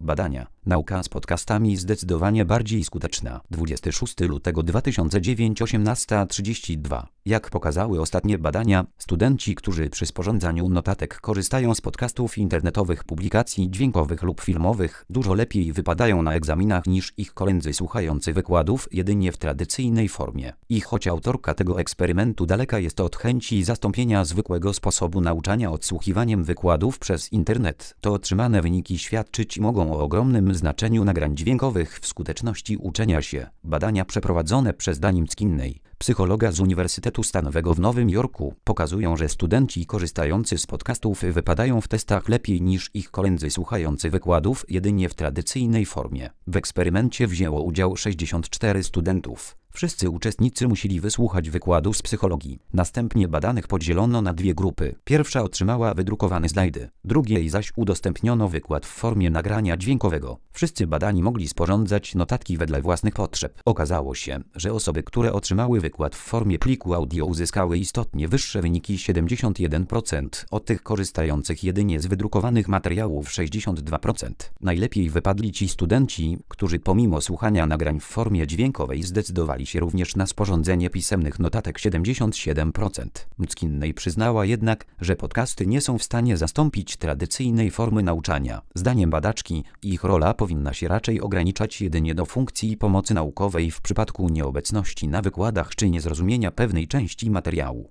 Badania. Nauka z podcastami zdecydowanie bardziej skuteczna. 26 lutego 2009, 18:32. Jak pokazały ostatnie badania, studenci, którzy przy sporządzaniu notatek korzystają z podcastów internetowych, publikacji dźwiękowych lub filmowych, dużo lepiej wypadają na egzaminach niż ich koledzy słuchający wykładów jedynie w tradycyjnej formie. I choć autorka tego eksperymentu daleka jest od chęci zastąpienia zwykłego sposobu nauczania odsłuchiwaniem wykładów przez internet, to otrzymane wyniki świadczyć mogą o ogromnym znaczeniu nagrań dźwiękowych w skuteczności uczenia się. Badania przeprowadzone przez Daniela Skinney, psychologa z Uniwersytetu Stanowego w Nowym Jorku, pokazują, że studenci korzystający z podcastów wypadają w testach lepiej niż ich koledzy słuchający wykładów jedynie w tradycyjnej formie. W eksperymencie wzięło udział 64 studentów. Wszyscy uczestnicy musieli wysłuchać wykładu z psychologii. Następnie badanych podzielono na dwie grupy. Pierwsza otrzymała wydrukowane slajdy, drugiej zaś udostępniono wykład w formie nagrania dźwiękowego. Wszyscy badani mogli sporządzać notatki wedle własnych potrzeb. Okazało się, że osoby, które otrzymały wykład w formie pliku audio, uzyskały istotnie wyższe wyniki 71%, od tych korzystających jedynie z wydrukowanych materiałów 62%. Najlepiej wypadli ci studenci, którzy pomimo słuchania nagrań w formie dźwiękowej zdecydowali się również na sporządzenie pisemnych notatek 77%. Skinney przyznała jednak, że podcasty nie są w stanie zastąpić tradycyjnej formy nauczania. Zdaniem badaczki, ich rola powinna się raczej ograniczać jedynie do funkcji pomocy naukowej w przypadku nieobecności na wykładach czy niezrozumienia pewnej części materiału.